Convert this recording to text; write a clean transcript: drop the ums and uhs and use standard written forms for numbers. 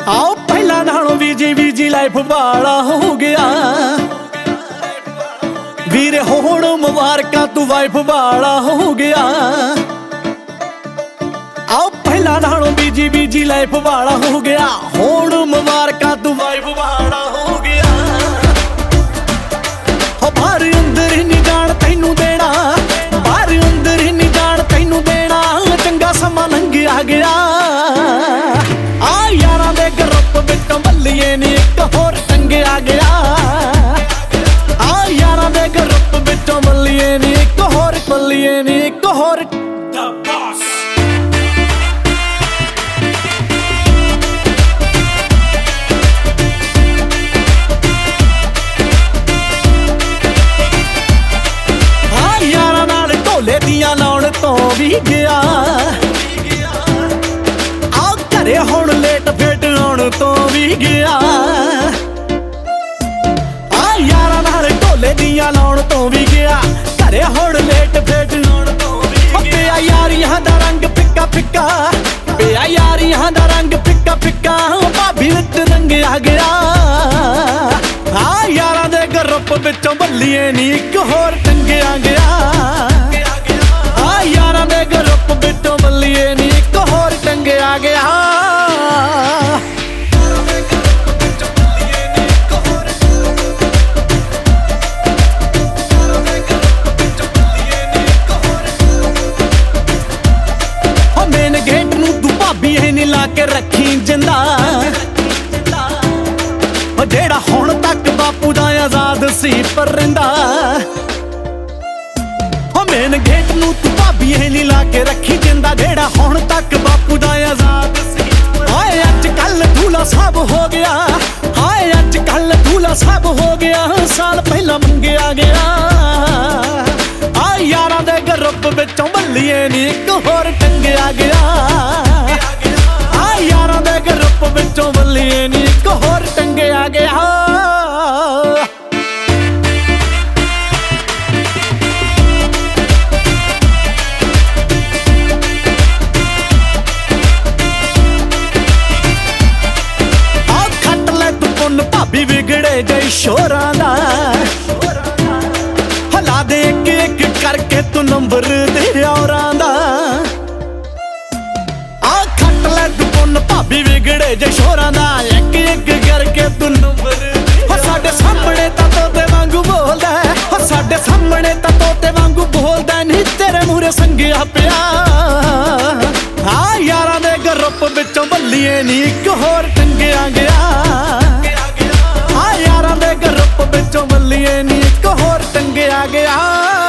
आओ पहला नालों बीजी लाइफ वाला हो गया वीरे होण मुबारकां तू वाइफ वाला हो गया। आओ पहला नालों बीजी लाइफ वाला हो गया होण मुबारकां तू वाइफ वाला हो गया। हो बाहर अंदर ही नहीं जान तैनू देना बाहर अंदर ही नहीं जान तैनू देना चंगा समा लंघिया गया। आ यारां दे ग्रुप विच मल्लिए नी इक होर टंगिया गया। आ यारां दे ग्रुप विच मल्लिए नी इक होर लाउण तो भी गया आ घरे हुण लेट फेट आउण तो भी गया। आ यारां नाल ढोले दियां लाउण तो भी गया घरे हुण लेट फेट आउण तो भी गया। यारियां दा रंग फिक्का फिक्का पिया यारियां दा रंग फिक्का फिक्का भाभी विच रंगिया गया। आ यारां दे ग्रुप विचों बल्लिए नी इक होर टंगिया गया। यारां दे ग्रुप विचों बल्लिए नी इक होर टंगिया गया। मेन गेट नूं तू भाभी नी ला के रखी जिंदा जेड़ा हुण तक बापू दा आजाद सी पर रहिंदा। मेन गेट नूं तू भाभी नी ला के रखी जिंदा जेड़ा हुण तक बापू दा आजाद सी। हाय अज कल दूल्हा साहब हो गया हाय अज कल दूल्हा साहब हो गया साल पहला मंगिया गया। आ यारां दे ग्रुप विचों बल्लिए नी इक होर टंगिया गया। आ यारां दे ग्रुप विचों बल्लिए नी इक होर टंगिया गया। भाभी बिगड़े जई शोरां दा हला दे एक एक करके तू नंबर दे औरां दा। आ खट ले तू पुन भाभी बिगड़े जई शोरां दा एक एक करके तू नंबर हो साडे सामने तां तोते वांगू बोलदा हो साडे सामने तां तोते वांगू बोलदा नी तेरे मूहरे संगिया पिया। आ यारां दे ग्रुप विचों बल्लिए नी इक होर टंगिया गया। यारां दे ग्रुप विचों बल्लिए नी इक होर टंगिया गया।